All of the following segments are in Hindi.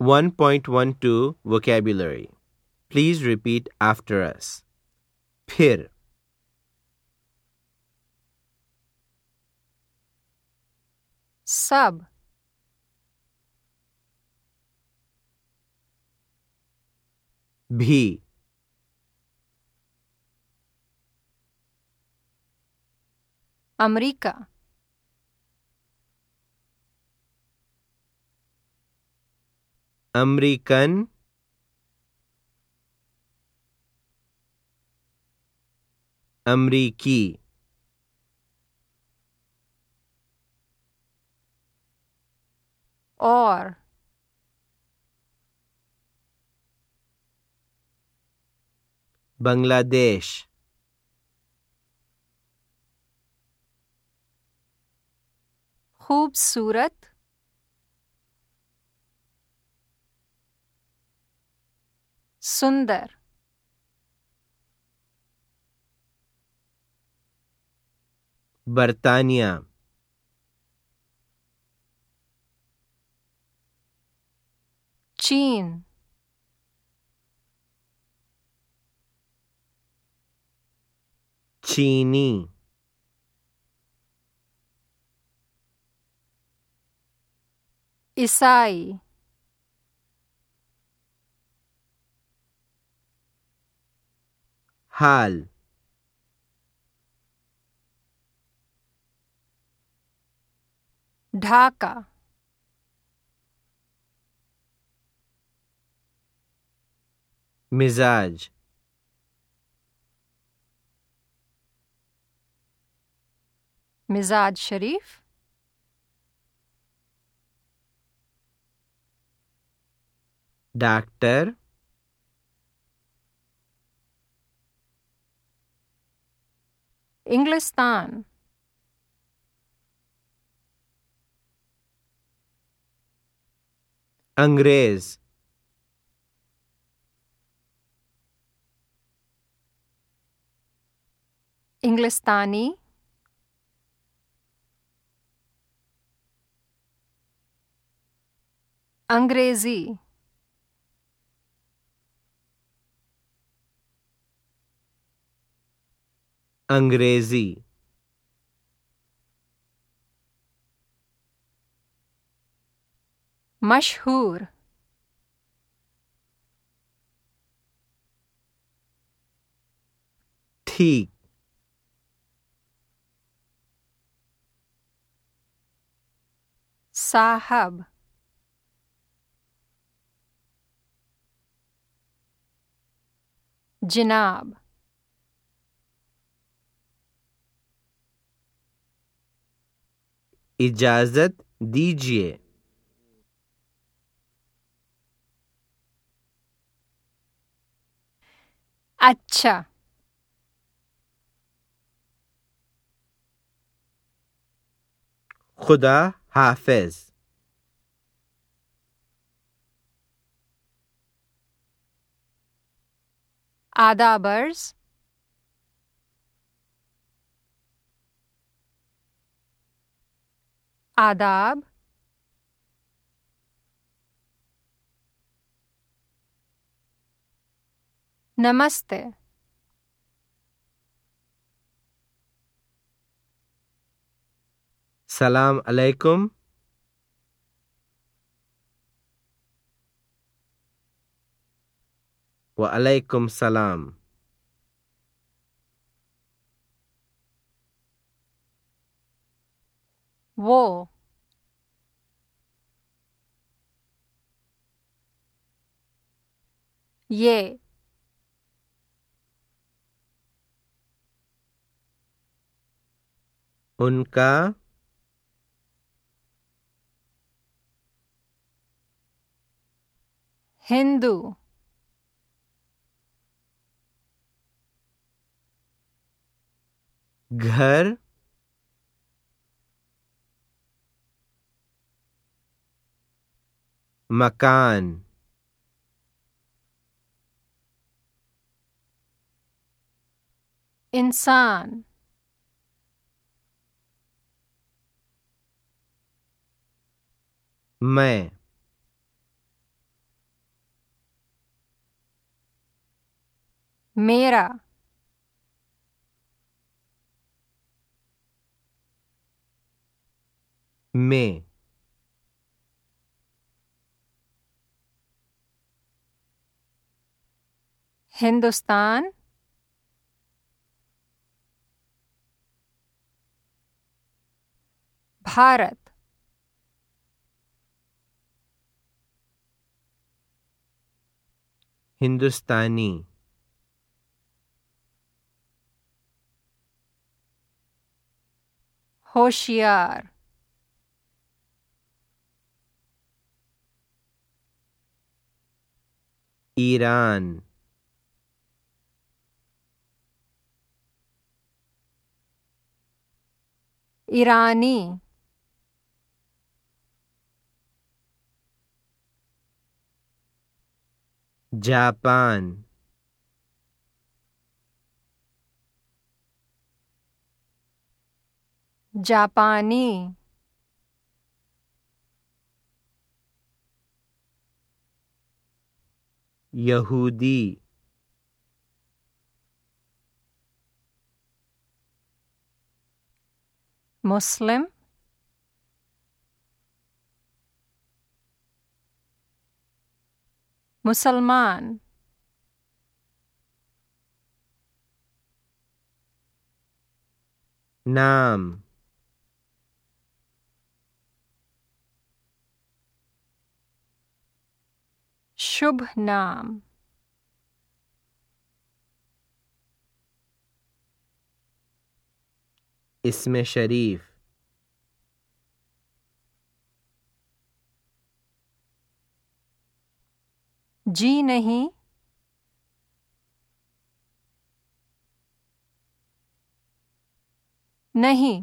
1.12 Vocabulary. Please repeat after us. फिर, सब, भी, अमेरिका, अमेरिकन, अमरीकी, और, बांग्लादेश, खूबसूरत, सुंदर, बर्तानिया, चीन, चीनी, ईसाई, हाल, ढाका, मिजाज, मिजाज शरीफ, डॉक्टर, इंग्लिस्तान, अंग्रेज, इंग्लिस्तानी, अंग्रेजी, अंग्रेजी, मशहूर, ठीक, साहब, जनाब, इजाजत दीजिए, अच्छा, खुदा हाफिज, आदाबर्ज, आदाब, नमस्ते, सलाम अलैकुम, व अलैकुम सलाम, वो, ये, उनका, हिंदू, घर, मकान, इंसान, मैं, मेरा, में, हिंदुस्तान, भारत, हिंदुस्तानी, होशियार, ईरान, ईरानी, जापान, जापानी, यहूदी, मुस्लिम, मुसलमान, नाम, शुभ नाम, इसमें शरीफ, जी नहीं, नहीं,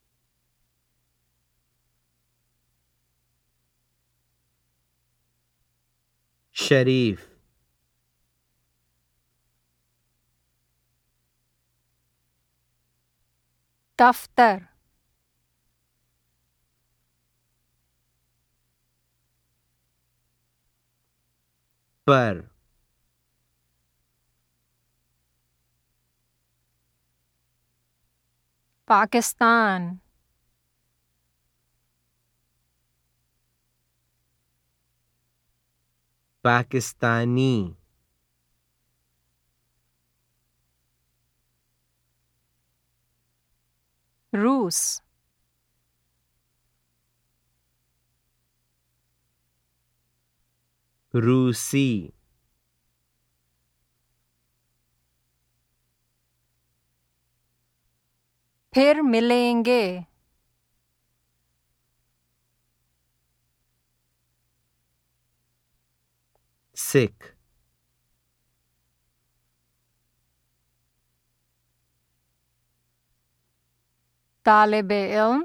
शरीफ, दफ्तर, पर, पाकिस्तान, पाकिस्तानी, रूस, रूसी, फिर मिलेंगे, सिख, तालिबे इल्म,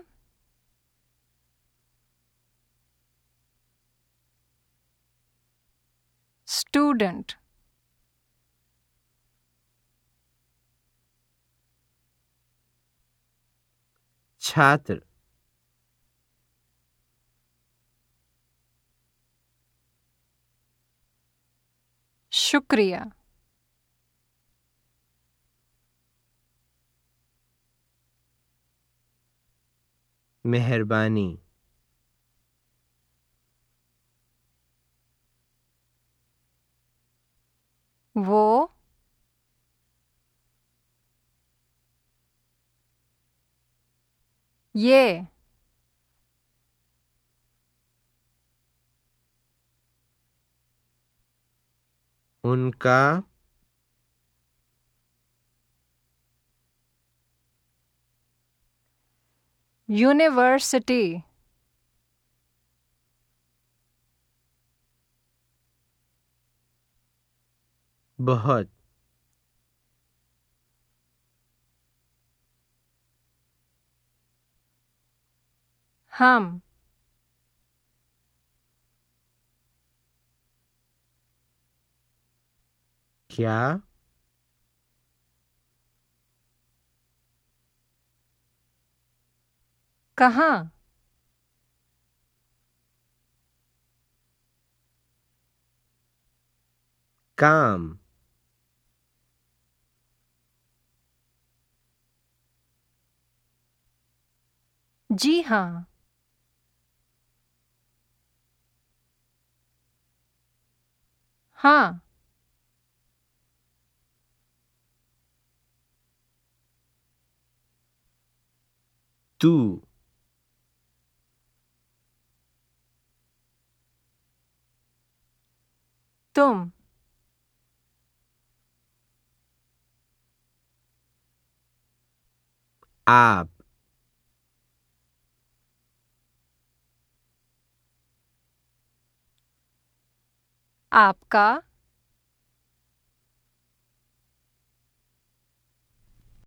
स्टूडेंट, छात्र, शुक्रिया, मेहरबानी, वो, ये, उनका, यूनिवर्सिटी, बहुत, हम, क्या, कहाँ, काम, जी हाँ। हाँ। तू, तुम, आप, आपका,